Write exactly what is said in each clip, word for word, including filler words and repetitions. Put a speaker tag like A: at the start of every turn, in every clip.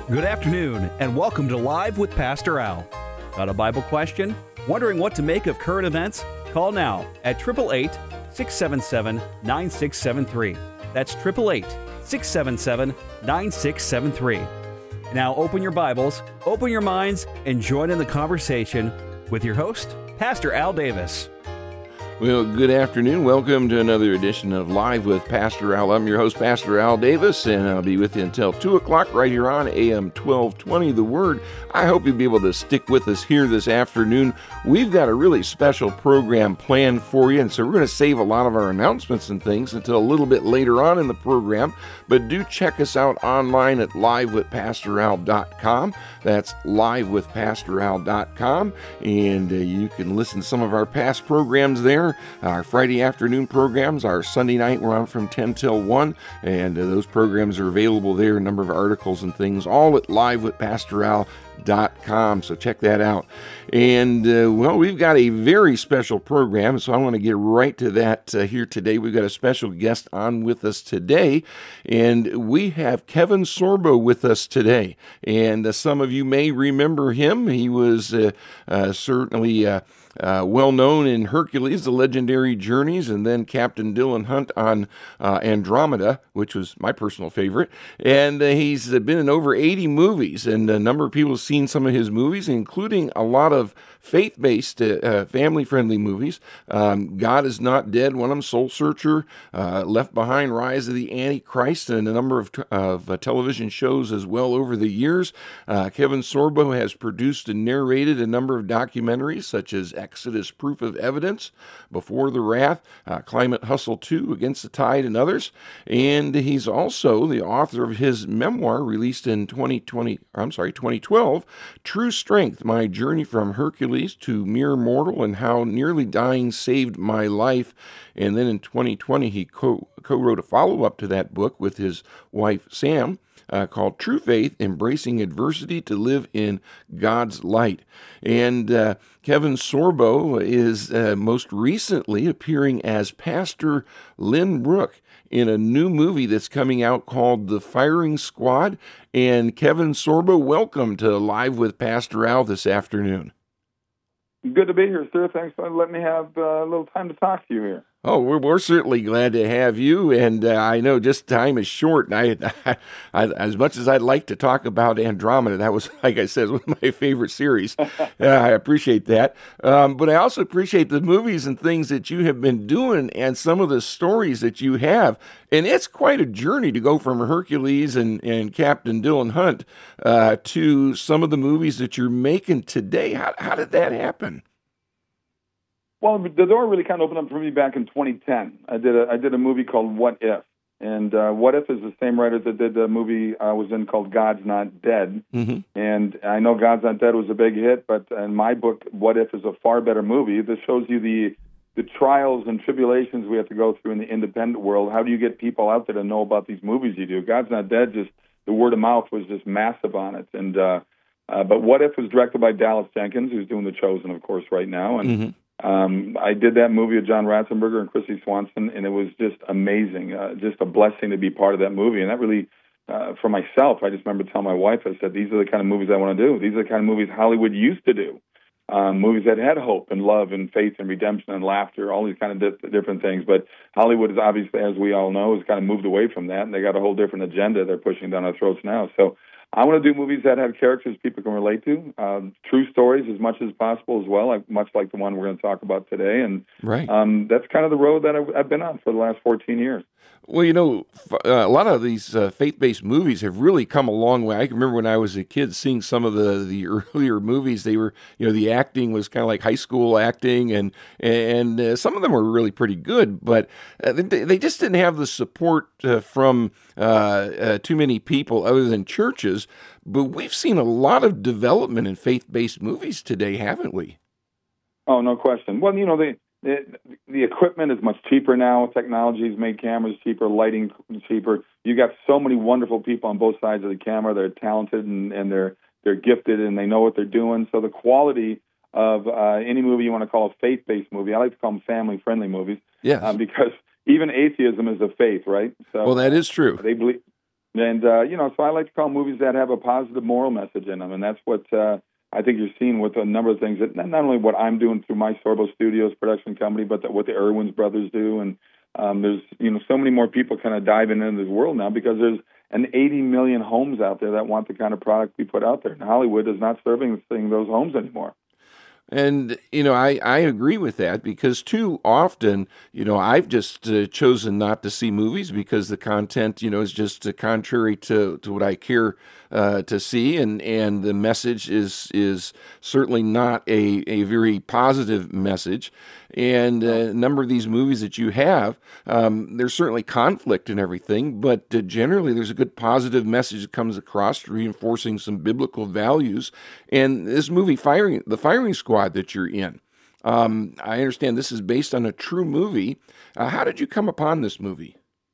A: Good afternoon, and welcome to Live with Pastor Al. Got a Bible question? Wondering what to make of current events? Call now at eight eight eight, six seven seven, nine six seven three. That's eight eight eight, six seven seven, nine six seven three. Now open your Bibles, open your minds, and join in the conversation with your host, Pastor Al Davis.
B: Well, good afternoon. Welcome to another edition of Live with Pastor Al. I'm your host, Pastor Al Davis, and I'll be with you until two o'clock right here on A M twelve twenty, The Word. I hope you'll be able to stick with us here this afternoon. We've got a really special program planned for you, and so we're going to save a lot of our announcements and things until a little bit later on in the program. But do check us out online at live with pastor al dot com. That's live with pastor al dot com, and uh, you can listen to some of our past programs there. Our Friday afternoon programs, our Sunday night, we're on from ten till one, and uh, those programs are available there, a number of articles and things, all at live with pastor al dot com, so check that out. And, uh, well, we've got a very special program, so I want to get right to that uh, here today. We've got a special guest on with us today, and we have Kevin Sorbo with us today. And uh, some of you may remember him. He was uh, uh, certainly... Uh, Uh, well known in Hercules, The Legendary Journeys, and then Captain Dylan Hunt on uh, Andromeda, which was my personal favorite. And uh, he's been in over eighty movies, and a number of people have seen some of his movies, including a lot of faith-based, uh, uh, family-friendly movies. Um, God is Not Dead, one of them, Soul Searcher, uh, Left Behind, Rise of the Antichrist, and a number of, t- of uh, television shows as well over the years. Uh, Kevin Sorbo has produced and narrated a number of documentaries, such as Exodus, Proof of Evidence, Before the Wrath, uh, Climate Hustle two, Against the Tide, and others. And he's also the author of his memoir released in twenty twenty, I'm sorry, twenty twelve, True Strength, My Journey from Hercules to Mere Mortal and How Nearly Dying Saved My Life. And then in twenty twenty, he co- co-wrote a follow-up to that book with his wife, Sam, Uh, called True Faith, Embracing Adversity to Live in God's Light. And uh, Kevin Sorbo is uh, most recently appearing as Pastor Lynn Brooke in a new movie that's coming out called The Firing Squad. And Kevin Sorbo, welcome to Live with Pastor Al this afternoon.
C: Good to be here, sir. Thanks for letting me have uh, a little time to talk to you here.
B: Oh, we're, we're certainly glad to have you, and uh, I know just time is short, and I, I, I, as much as I'd like to talk about Andromeda, that was, like I said, one of my favorite series. uh, I appreciate that, um, but I also appreciate the movies and things that you have been doing and some of the stories that you have, and it's quite a journey to go from Hercules and, and Captain Dylan Hunt uh, to some of the movies that you're making today. How, how did that happen?
C: Well, the door really kind of opened up for me back in twenty ten. I did a I did a movie called What If, and uh, What If is the same writer that did the movie I was in called God's Not Dead. Mm-hmm. And I know God's Not Dead was a big hit, but in my book, What If is a far better movie. This shows you the the trials and tribulations we have to go through in the independent world. How do you get people out there to know about these movies you do? God's Not Dead, just the word of mouth was just massive on it. And uh, uh, but What If was directed by Dallas Jenkins, who's doing The Chosen, of course, right now, and. Mm-hmm. Um, I did that movie with John Ratzenberger and Chrissy Swanson, and it was just amazing, uh, just a blessing to be part of that movie. And that really, uh, for myself, I just remember telling my wife, I said, these are the kind of movies I want to do. These are the kind of movies Hollywood used to do, um, movies that had hope and love and faith and redemption and laughter, all these kind of di- different things. But Hollywood is obviously, as we all know, has kind of moved away from that, and they got a whole different agenda they're pushing down our throats now. So I want to do movies that have characters people can relate to, um, true stories as much as possible as well, like, much like the one we're going to talk about today. And
B: right.
C: um, that's kind of the road that I've, I've been on for the last fourteen years.
B: Well, you know, uh, a lot of these uh, faith-based movies have really come a long way. I can remember when I was a kid seeing some of the, the earlier movies. They were, you know, the acting was kind of like high school acting, and and uh, some of them were really pretty good, but uh, they, they just didn't have the support uh, from uh, uh, too many people other than churches. But we've seen a lot of development in faith-based movies today, haven't we?
C: Oh, no question. Well, you know, the the, the equipment is much cheaper now. Technology's made cameras cheaper, lighting cheaper. You got so many wonderful people on both sides of the camera. They're talented and, and they're they're gifted and they know what they're doing. So the quality of uh, any movie you want to call a faith-based movie, I like to call them family-friendly movies.
B: Yes.
C: Um, because even atheism is a faith, right? So
B: well, that is true.
C: They believe. And, uh, you know, so I like to call movies that have a positive moral message in them. And that's what uh, I think you're seeing with a number of things, that not only what I'm doing through my Sorbo Studios production company, but that what the Irwins brothers do. And um, there's, you know, so many more people kind of diving into this world now because there's an eighty million homes out there that want the kind of product we put out there. And Hollywood is not serving those homes anymore.
B: And, you know, I, I agree with that because too often, you know, I've just uh, chosen not to see movies because the content, you know, is just uh, contrary to, to what I care uh, to see. And, and the message is is certainly not a, a very positive message. And uh, a number of these movies that you have, um, there's certainly conflict and everything, but uh, generally there's a good positive message that comes across, reinforcing some biblical values. And this movie, Firing, The Firing Squad that you're in, um, I understand this is based on a true movie. Uh, how did you come upon this movie?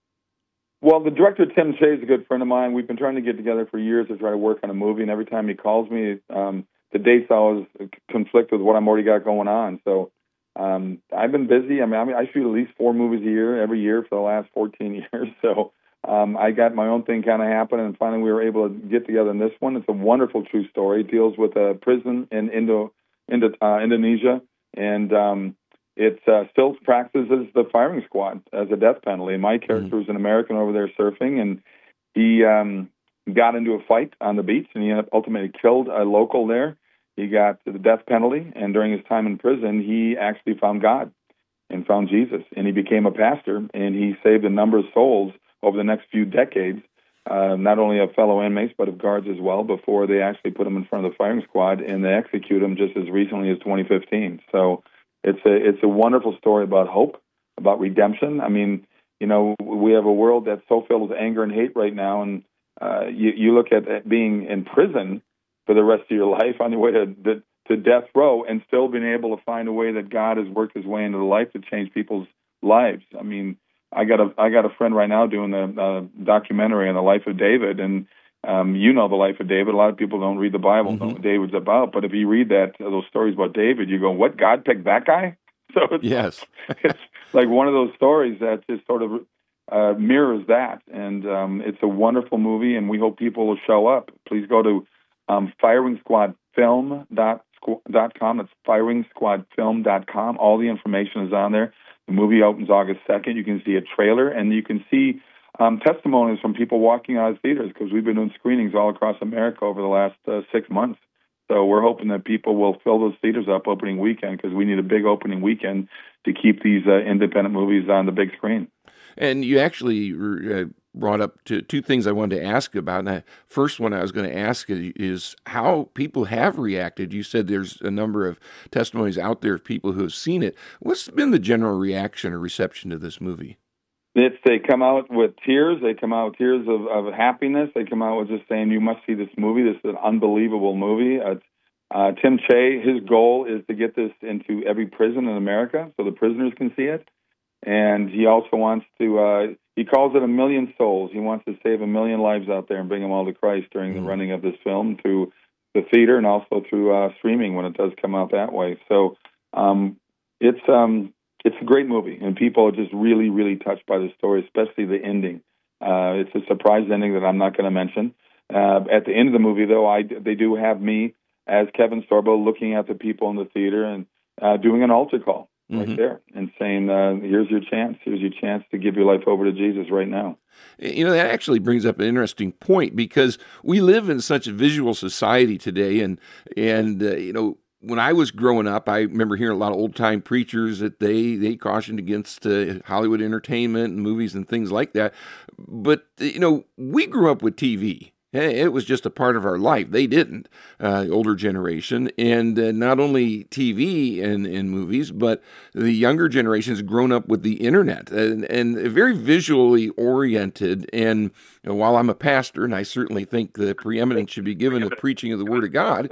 C: Well, the director, Tim Shea, is a good friend of mine. We've been trying to get together for years to try to work on a movie, and every time he calls me, um, the dates always conflict with what I'm already got going on. So um, I've been busy. I mean, I mean, I shoot at least four movies a year, every year for the last fourteen years. So um, I got my own thing kind of happening, and finally we were able to get together in this one. It's a wonderful true story. It deals with a prison in Indo, Indo, uh, Indonesia, and um, it uh, still practices the firing squad as a death penalty. And my character mm-hmm. was an American over there surfing, and he um, got into a fight on the beach, and he ultimately killed a local there. He got the death penalty, and during his time in prison, he actually found God and found Jesus, and he became a pastor, and he saved a number of souls over the next few decades, uh, not only of fellow inmates, but of guards as well, before they actually put him in front of the firing squad, and they executed him just as recently as twenty fifteen. So it's a it's a wonderful story about hope, about redemption. I mean, you know, we have a world that's so filled with anger and hate right now, and uh, you, you look at being in prison for the rest of your life on your way to, to to death row, and still being able to find a way that God has worked his way into the life to change people's lives. I mean, I got a I got a friend right now doing a, a documentary on the life of David, and um, you know the life of David. A lot of people don't read the Bible, mm-hmm. know what David's about, but if you read that those stories about David, you go, "What? God picked that guy?" So it's,
B: yes,
C: it's like one of those stories that just sort of uh, mirrors that, and um, it's a wonderful movie, and we hope people will show up. Please go to um, firing squad film dot com. That's firing squad film dot com. All the information is on there. The movie opens August second. You can see a trailer, and you can see um, testimonies from people walking out of theaters, because we've been doing screenings all across America over the last uh, six months. So we're hoping that people will fill those theaters up opening weekend, because we need a big opening weekend to keep these uh, independent movies on the big screen.
B: And you actually uh, brought up to two things I wanted to ask about. And the first one I was going to ask is how people have reacted. You said there's a number of testimonies out there of people who have seen it. What's been the general reaction or reception to this movie?
C: It's, they come out with tears. They come out with tears of, of happiness. They come out with just saying, "You must see this movie. This is an unbelievable movie." Uh, uh, Tim Shea, his goal is to get this into every prison in America so the prisoners can see it. And he also wants to, uh, he calls it a million souls. He wants to save a million lives out there and bring them all to Christ during the running of this film through the theater and also through uh, streaming when it does come out that way. So um, it's um, it's a great movie, and people are just really, really touched by the story, especially the ending. Uh, it's a surprise ending that I'm not going to mention. Uh, at the end of the movie, though, I, they do have me as Kevin Sorbo looking at the people in the theater and uh, doing an altar call. Right mm-hmm. there, and saying, uh, here's your chance. Here's your chance to give your life over to Jesus right now.
B: You know, that actually brings up an interesting point, because we live in such a visual society today. And, and uh, you know, when I was growing up, I remember hearing a lot of old-time preachers that they, they cautioned against uh, Hollywood entertainment and movies and things like that. But, you know, we grew up with T V. It was just a part of our life. They didn't, uh, the older generation. And uh, not only T V and, and movies, but the younger generation has grown up with the internet and, and very visually oriented. And you know, while I'm a pastor, and I certainly think the preeminence should be given to preaching of the Word of God,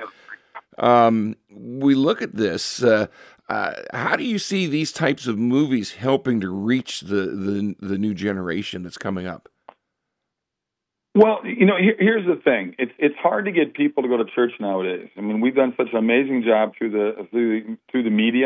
B: um, we look at this. Uh, uh, how do you see these types of movies helping to reach the, the, the new generation that's coming up?
C: Well, you know, here, here's the thing. It's it's hard to get people to go to church nowadays. I mean, we've done such an amazing job through the through the, through the media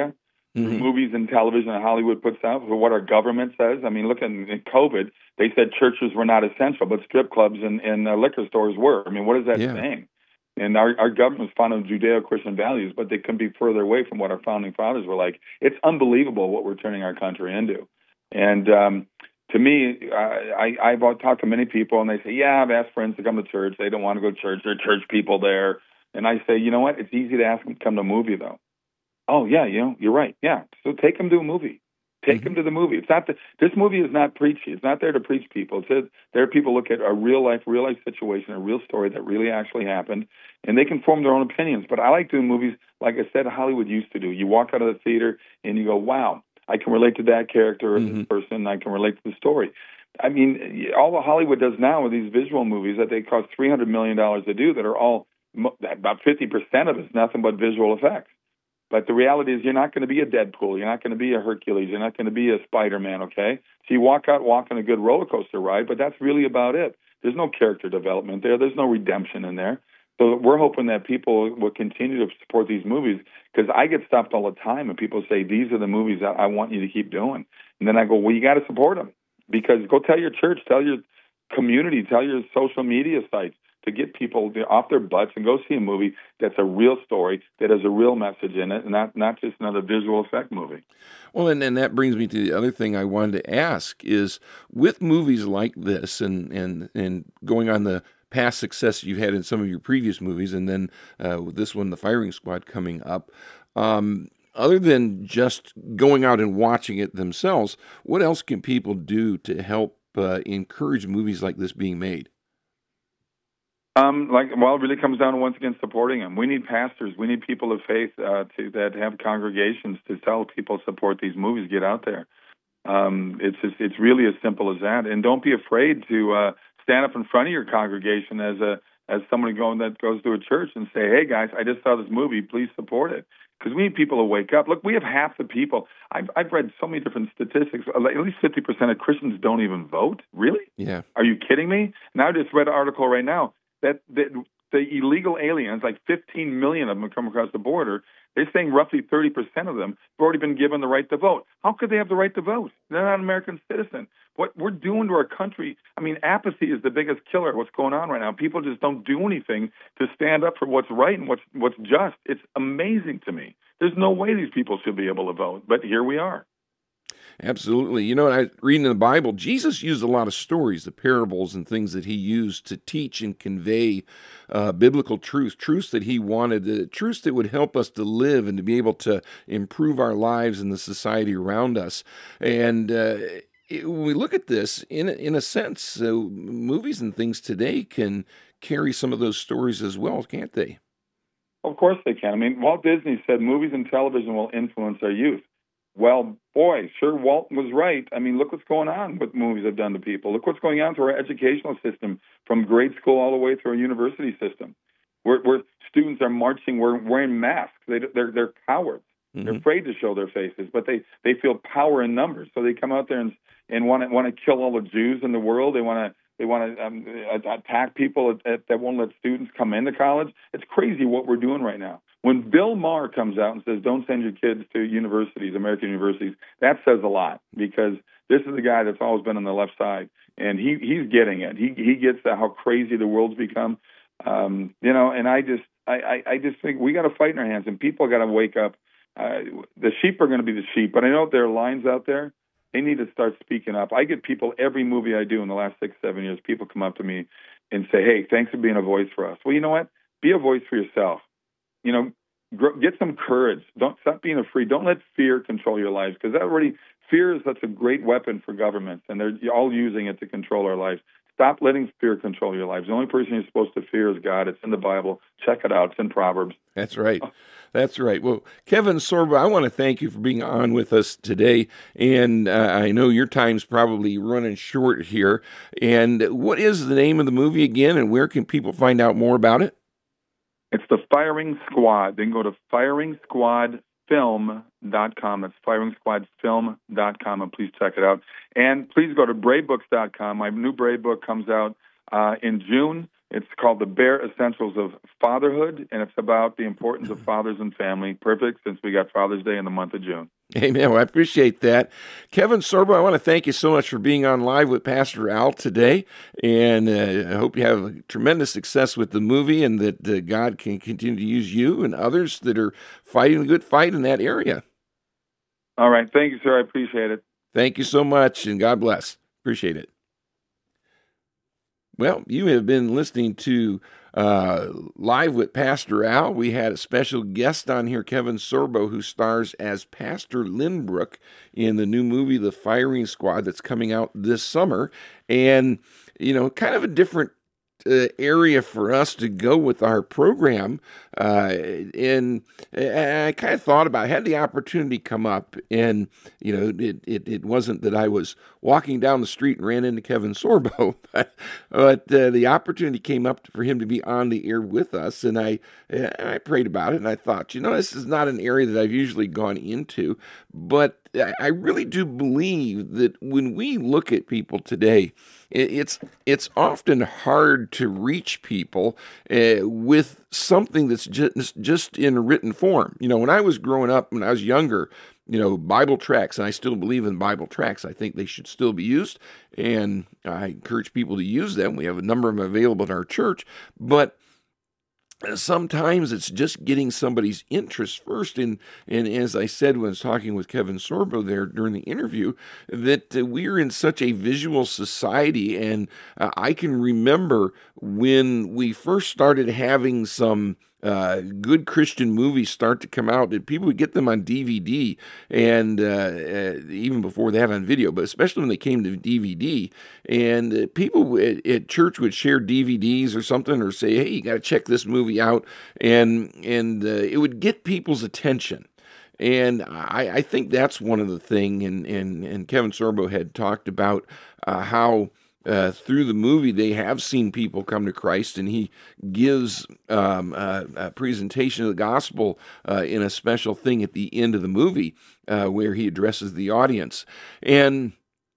C: through
B: Mm-hmm.
C: movies and television that Hollywood puts out, for what our government says. I mean, look at in COVID, they said churches were not essential, but strip clubs and, and uh, liquor stores were. I mean, what is that
B: Yeah.
C: saying? And our, our government's founded on Judeo-Christian values, but they couldn't be further away from what our founding fathers were like. It's unbelievable what we're turning our country into. And um, to me, I, I, I've talked to many people, and they say, yeah, I've asked friends to come to church. They don't want to go to church. There are church people there. And I say, you know what? It's easy to ask them to come to a movie, though. Oh, yeah, you know, you're right. Yeah, so take them to a movie. Take
B: Mhm.
C: them to the movie. It's not the, this movie is not preachy. It's not there to preach people. It's a, there are people look at a real life, real life situation, a real story that really actually happened, and they can form their own opinions. But I like doing movies, like I said, Hollywood used to do. You walk out of the theater and you go, wow, I can relate to that character or
B: Mhm.
C: this person. I can relate to the story. I mean, all what Hollywood does now with these visual movies that they cost three hundred million dollars to do that are all, about fifty percent of it's nothing but visual effects. But the reality is you're not going to be a Deadpool. You're not going to be a Hercules. You're not going to be a Spider-Man, okay? So you walk out walking a good roller coaster ride, but that's really about it. There's no character development there. There's no redemption in there. So we're hoping that people will continue to support these movies, because I get stopped all the time and people say, these are the movies that I want you to keep doing. And then I go, well, you got to support them, because go tell your church, tell your community, tell your social media sites to get people off their butts and go see a movie that's a real story, that has a real message in it, and not, not just another visual effect movie.
B: Well, and, and that brings me to the other thing I wanted to ask is, with movies like this and, and, and going on the past success you've had in some of your previous movies, and then uh, with this one, The Firing Squad, coming up, um, other than just going out and watching it themselves, what else can people do to help uh, encourage movies like this being made?
C: Um, like, well, it really comes down to, once again, supporting them. We need pastors. We need people of faith uh, to that have congregations to tell people support these movies. Get out there. Um, it's just, it's really as simple as that. And don't be afraid to uh, stand up in front of your congregation as a as somebody going that goes to a church and say, "Hey guys, I just saw this movie. Please support it." Because we need people to wake up. Look, we have half the people. I've I've read so many different statistics. At least fifty percent of Christians don't even vote. Really?
B: Yeah.
C: Are you kidding me? Now I just read an article right now that the, the illegal aliens, like fifteen million of them, have come across the border. They're saying roughly thirty percent of them have already been given the right to vote. How could they have the right to vote? They're not an American citizen. What we're doing to our country, I mean, apathy is the biggest killer of what's going on right now. People just don't do anything to stand up for what's right and what's what's just. It's amazing to me. There's no way these people should be able to vote, but here we are.
B: Absolutely. You know, I reading in the Bible, Jesus used a lot of stories, the parables and things that he used to teach and convey uh, biblical truths, truths that he wanted, uh, truths that would help us to live and to be able to improve our lives and the society around us. And uh, it, when we look at this, in, in a sense, uh, movies and things today can carry some of those stories as well, can't they?
C: Of course they can. I mean, Walt Disney said movies and television will influence our youth. Well, boy, sure, Walt was right. I mean, look what's going on, what movies have done to people. Look what's going on to our educational system, from grade school all the way through our university system, where, where students are marching, we're wearing masks. They, they're they're cowards. Mm-hmm. They're afraid to show their faces, but they, they feel power in numbers. So they come out there and and want to want to kill all the Jews in the world. They want to they want to um, attack people at, at, that won't let students come into college. It's crazy what we're doing right now. When Bill Maher comes out and says, don't send your kids to universities, American universities, that says a lot, because this is the guy that's always been on the left side, and he, he's getting it. He he gets the, how crazy the world's become, um, you know. And I just I, I, I just think we got to fight in our hands, and people got to wake up. Uh, the sheep are going to be the sheep, but I know there are lines out there. They need to start speaking up. I get people, every movie I do in the last six, seven years, people come up to me and say, hey, thanks for being a voice for us. Well, you know what? Be a voice for yourself. You know, get some courage. Don't stop being afraid. Don't let fear control your lives, because that already, fear is such a great weapon for governments, and they're all using it to control our lives. Stop letting fear control your lives. The only person you're supposed to fear is God. It's in the Bible. Check it out. It's in Proverbs.
B: That's right. That's right. Well, Kevin Sorbo, I want to thank you for being on with us today. And uh, I know your time's probably running short here. And what is the name of the movie again, and where can people find out more about it?
C: It's The Firing Squad. Then go to firing squad film dot com. That's firing squad film dot com, and please check it out. And please go to brave books dot com. My new Brave book comes out uh, in June. It's called The Bare Essentials of Fatherhood, and it's about the importance of fathers and family. Perfect, since we got Father's Day in the month of June.
B: Amen. Well, I appreciate that. Kevin Sorbo, I want to thank you so much for being on Live with Pastor Al today. And uh, I hope you have tremendous success with the movie and that uh, God can continue to use you and others that are fighting a good fight in that area.
C: All right. Thank you, sir. I appreciate it.
B: Thank you so much, and God bless. Appreciate it. Well, you have been listening to uh, Live with Pastor Al. We had a special guest on here, Kevin Sorbo, who stars as Pastor Lynbrook in the new movie, The Firing Squad, that's coming out this summer. And, you know, kind of a different Uh, area for us to go with our program. Uh, and I kind of thought about it, I had the opportunity come up, and, you know, it, it, it wasn't that I was walking down the street and ran into Kevin Sorbo, but, but uh, the opportunity came up for him to be on the air with us. And I, I prayed about it, and I thought, you know, this is not an area that I've usually gone into, but I really do believe that when we look at people today, it's it's often hard to reach people uh, with something that's just just in written form. You know, when I was growing up, when I was younger, you know, Bible tracts, and I still believe in Bible tracts. I think they should still be used, and I encourage people to use them. We have a number of them available in our church, but sometimes it's just getting somebody's interest first. And, and as I said when I was talking with Kevin Sorbo there during the interview, that uh, we're in such a visual society. And uh, I can remember when we first started having some uh, good Christian movies start to come out, that people would get them on D V D, and uh, uh, even before that on video, but especially when they came to D V D, and uh, people at, at church would share D V Ds or something, or say, hey, you got to check this movie out, and and uh, it would get people's attention. And I, I think that's one of the things, and, and, and Kevin Sorbo had talked about uh, how Uh, through the movie, they have seen people come to Christ, and he gives um, a, a presentation of the gospel uh, in a special thing at the end of the movie uh, where he addresses the audience. And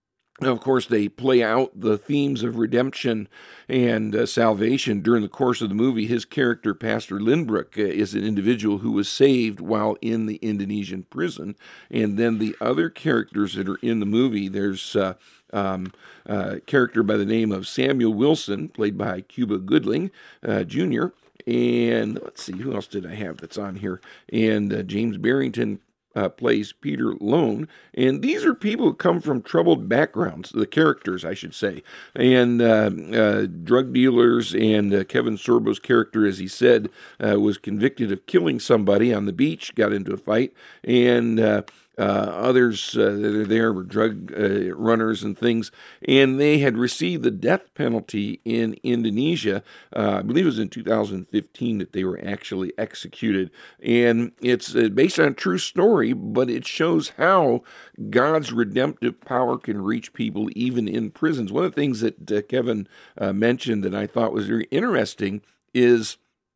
B: of course, they play out the themes of redemption and uh, salvation during the course of the movie. His character, Pastor Lynbrook, uh, is an individual who was saved while in the Indonesian prison. And then the other characters that are in the movie, there's uh, um, a character by the name of Samuel Wilson, played by Cuba Gooding uh, Junior And let's see, who else did I have that's on here? And uh, James Barrington Uh, plays Peter Lone, and these are people who come from troubled backgrounds, the characters, I should say, and uh, uh, drug dealers, and uh, Kevin Sorbo's character, as he said, uh, was convicted of killing somebody on the beach, got into a fight, and uh, uh, others uh, that are there were drug uh, runners and things, and they had received the death penalty in Indonesia. Uh, I believe it was in two thousand fifteen that they were actually executed, and it's uh, based on a true story, but it shows how God's redemptive power can reach people even in prisons. One of the things that uh, Kevin uh, mentioned that I thought was very interesting is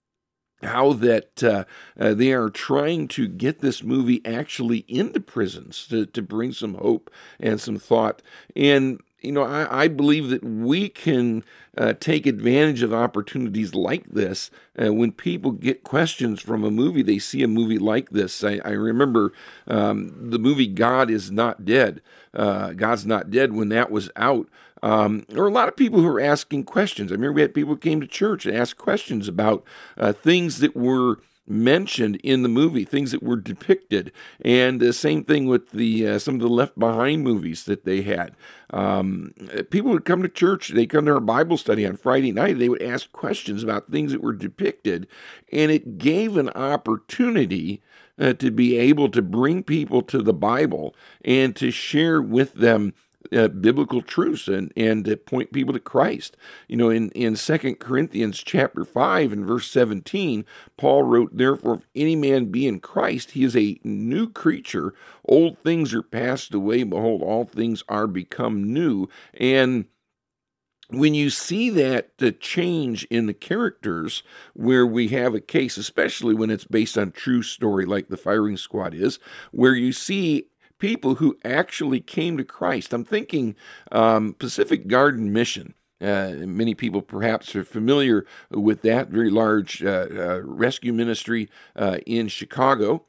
B: how that uh, uh, they are trying to get this movie actually into prisons to, to bring some hope and some thought. And, you know, I, I believe that we can uh, take advantage of opportunities like this uh, when people get questions from a movie. They see a movie like this. I, I remember um, the movie God is Not Dead. Uh, God's Not Dead, when that was out. Um, there were a lot of people who were asking questions. I remember we had people who came to church and asked questions about uh, things that were mentioned in the movie, things that were depicted, and the uh, same thing with the uh, some of the Left Behind movies that they had. Um, people would come to church, they come to our Bible study on Friday night, they would ask questions about things that were depicted, and it gave an opportunity uh, to be able to bring people to the Bible and to share with them Uh, biblical truths and, and to point people to Christ. You know, in, in Second Corinthians chapter five and verse seventeen, Paul wrote, "Therefore, if any man be in Christ, he is a new creature. Old things are passed away. Behold, all things are become new." And when you see that uh, change in the characters, where we have a case, especially when it's based on true story like The Firing Squad is, where you see people who actually came to Christ. I'm thinking um, Pacific Garden Mission. Uh, many people perhaps are familiar with that very large uh, uh, rescue ministry uh, in Chicago.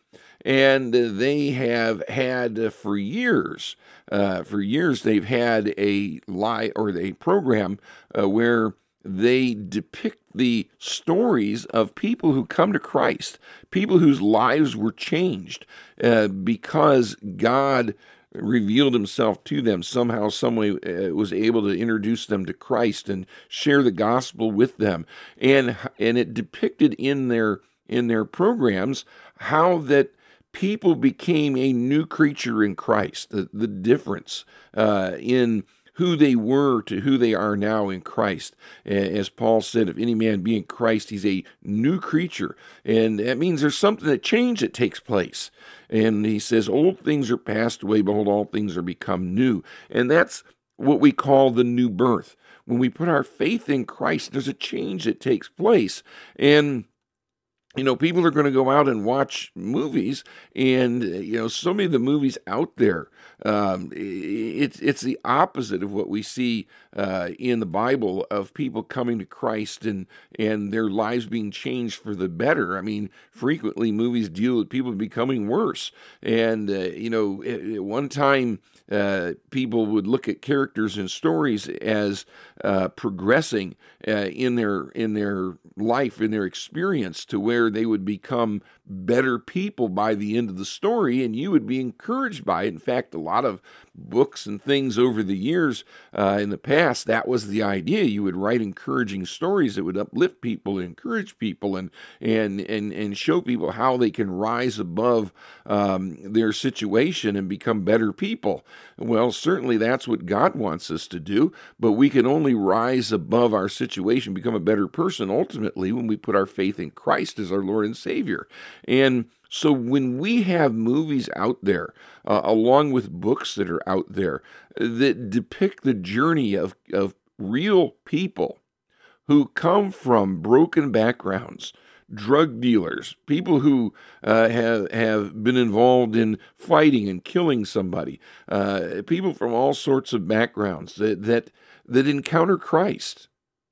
B: And uh, they have had uh, for years, uh, for years, they've had a lie or a program uh, where they depict the stories of people who come to Christ, people whose lives were changed uh, because God revealed himself to them somehow, some way, uh, was able to introduce them to Christ and share the gospel with them. And and it depicted in their in their programs how that people became a new creature in Christ, the, the difference uh, in who they were to who they are now in Christ. As Paul said, if any man be in Christ, he's a new creature. And that means there's something that change that takes place. And he says, old things are passed away, behold, all things are become new. And that's what we call the new birth. When we put our faith in Christ, there's a change that takes place. And you know, people are going to go out and watch movies, and, you know, so many of the movies out there, um, it's it's the opposite of what we see uh, in the Bible of people coming to Christ and, and their lives being changed for the better. I mean, frequently movies deal with people becoming worse. And, uh, you know, at, at one time, Uh, people would look at characters and stories as uh, progressing uh, in their in their life, in their experience, to where they would become better people by the end of the story, and you would be encouraged by it. In fact, a lot of books and things over the years uh, in the past, that was the idea. You would write encouraging stories that would uplift people, encourage people, and and and and show people how they can rise above um, their situation and become better people. Well, certainly that's what God wants us to do, but we can only rise above our situation, become a better person ultimately when we put our faith in Christ as our Lord and Savior. And so when we have movies out there, uh, along with books that are out there, that depict the journey of, of real people who come from broken backgrounds, drug dealers, people who uh, have have been involved in fighting and killing somebody, uh, people from all sorts of backgrounds that that that encounter Christ,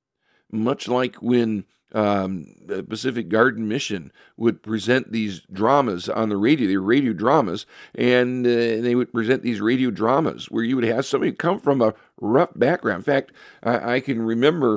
B: much like when um, the Pacific Garden Mission would present these dramas on the radio. They were radio dramas, and uh, they would present these radio dramas where you would have somebody come from a rough background. In fact, I, I can remember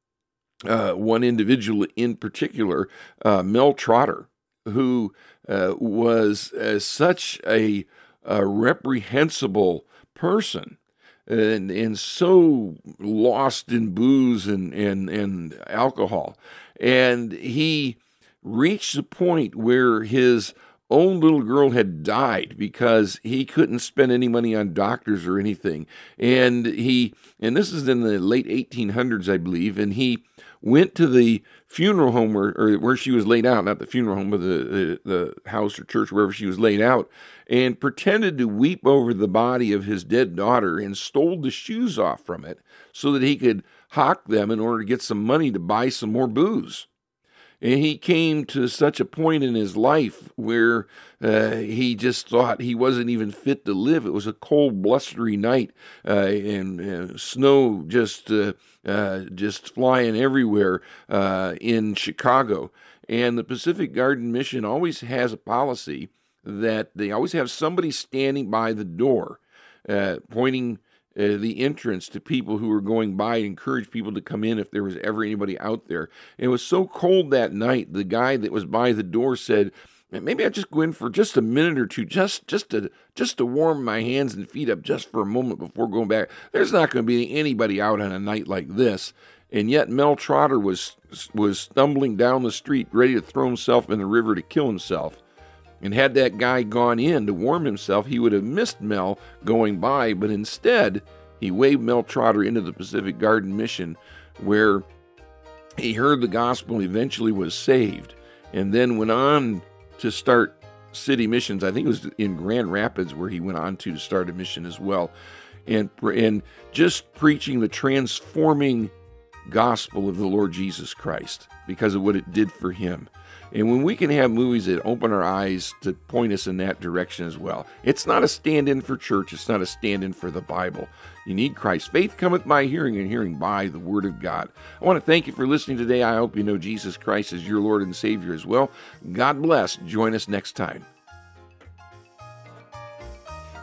B: Uh, one individual in particular, uh, Mel Trotter, who uh, was uh, such a, a reprehensible person and, and so lost in booze and, and, and alcohol. And he reached the point where his own little girl had died because he couldn't spend any money on doctors or anything. And he, and this is in the late eighteen hundreds, I believe, and he went to the funeral home where, or where she was laid out, not the funeral home, but the, the, the house or church, wherever she was laid out, and pretended to weep over the body of his dead daughter and stole the shoes off from it so that he could hawk them in order to get some money to buy some more booze. And he came to such a point in his life where uh, he just thought he wasn't even fit to live. It was a cold, blustery night, uh, and uh, snow just uh, uh, just flying everywhere uh, in Chicago. And the Pacific Garden Mission always has a policy that they always have somebody standing by the door, uh, pointing Uh, the entrance to people who were going by, encourage people to come in if there was ever anybody out there. It was so cold that night, the guy that was by the door said, maybe I'll just go in for just a minute or two, just just to just to warm my hands and feet up just for a moment before going back. There's not going to be anybody out on a night like this. And yet Mel Trotter was was stumbling down the street, ready to throw himself in the river to kill himself. And had that guy gone in to warm himself, he would have missed Mel going by, but instead, he waved Mel Trotter into the Pacific Garden Mission, where he heard the gospel, eventually was saved, and then went on to start city missions. I think it was in Grand Rapids where he went on to, to start a mission as well, and, and just preaching the transforming gospel of the Lord Jesus Christ because of what it did for him. And when we can have movies that open our eyes to point us in that direction as well, it's not a stand-in for church. It's not a stand-in for the Bible. You need Christ. Faith cometh by hearing, and hearing by the Word of God. I want to thank you for listening today. I hope you know Jesus Christ as your Lord and Savior as well. God bless. Join us next time.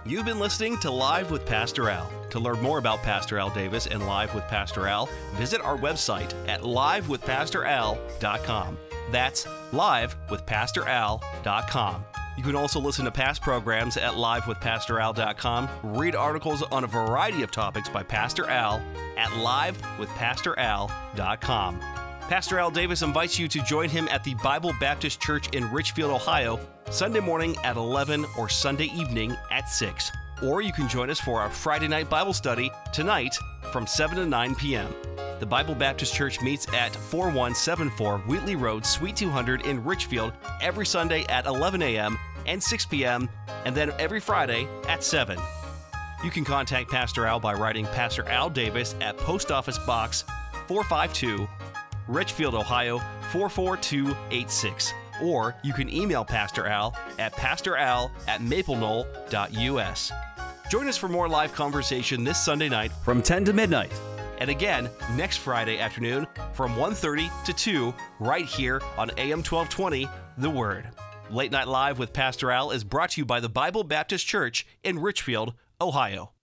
A: You've been listening to Live with Pastor Al. To learn more about Pastor Al Davis and Live with Pastor Al, visit our website at live with pastor al dot com. That's live with pastor al dot com. You can also listen to past programs at live with pastor al dot com, read articles on a variety of topics by Pastor Al at live with pastor al dot com. Pastor Al Davis invites you to join him at the Bible Baptist Church in Richfield, Ohio, Sunday morning at eleven or Sunday evening at six. Or you can join us for our Friday night Bible study tonight from seven to nine p.m. The Bible Baptist Church meets at forty-one seventy-four Wheatley Road, Suite two hundred in Richfield every Sunday at eleven a.m. and six p.m., and then every Friday at seven. You can contact Pastor Al by writing Pastor Al Davis at Post Office Box four fifty-two, Richfield, Ohio four four two eight six. Or you can email Pastor Al at pastoral at maple knoll dot u s. Join us for more live conversation this Sunday night from ten to midnight. And again, next Friday afternoon from one thirty to two, right here on A M twelve twenty, The Word. Late Night Live with Pastor Al is brought to you by the Bible Baptist Church in Richfield, Ohio.